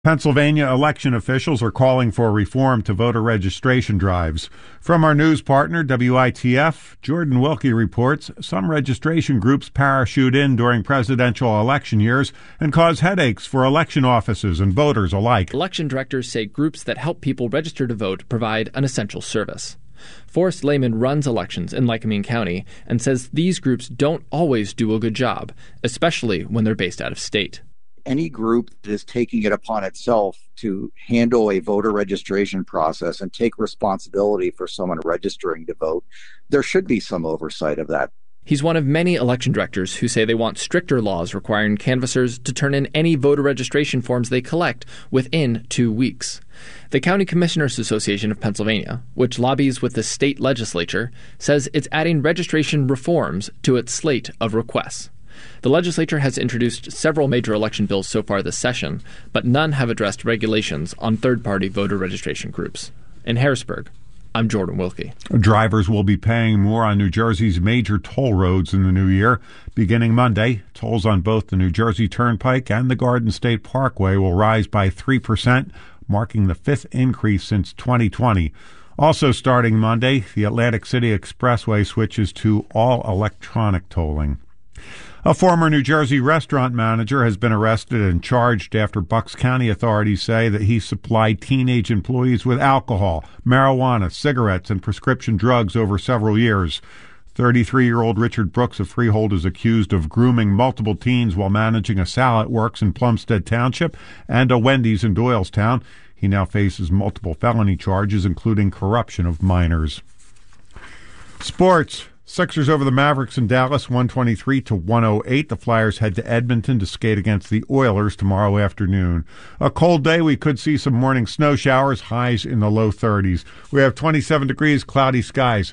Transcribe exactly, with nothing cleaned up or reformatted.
Pennsylvania election officials are calling for reform to voter registration drives. From our news partner, W I T F, Jordan Wilkie reports some registration groups parachute in during presidential election years and cause headaches for election offices and voters alike. Election directors say groups that help people register to vote provide an essential service. Forrest Lehman runs elections in Lycoming County and says these groups don't always do a good job, especially when they're based out of state. Any group that is taking it upon itself to handle a voter registration process and take responsibility for someone registering to vote, there should be some oversight of that. He's one of many election directors who say they want stricter laws requiring canvassers to turn in any voter registration forms they collect within two weeks. The County Commissioners Association of Pennsylvania, which lobbies with the state legislature, says it's adding registration reforms to its slate of requests. The legislature has introduced several major election bills so far this session, but none have addressed regulations on third-party voter registration groups. In Harrisburg, I'm Jordan Wilkie. Drivers will be paying more on New Jersey's major toll roads in the new year. Beginning Monday, tolls on both the New Jersey Turnpike and the Garden State Parkway will rise by three percent, marking the fifth increase since twenty twenty. Also starting Monday, the Atlantic City Expressway switches to all electronic tolling. A former New Jersey restaurant manager has been arrested and charged after Bucks County authorities say that he supplied teenage employees with alcohol, marijuana, cigarettes, and prescription drugs over several years. thirty-three-year-old Richard Brooks of Freehold is accused of grooming multiple teens while managing a Salad Works in Plumstead Township and a Wendy's in Doylestown. He now faces multiple felony charges, including corruption of minors. Sports. Sixers over the Mavericks in Dallas, one twenty-three to one oh eight. The Flyers head to Edmonton to skate against the Oilers tomorrow afternoon. A cold day, we could see some morning snow showers, highs in the low thirties. We have twenty-seven degrees, cloudy skies.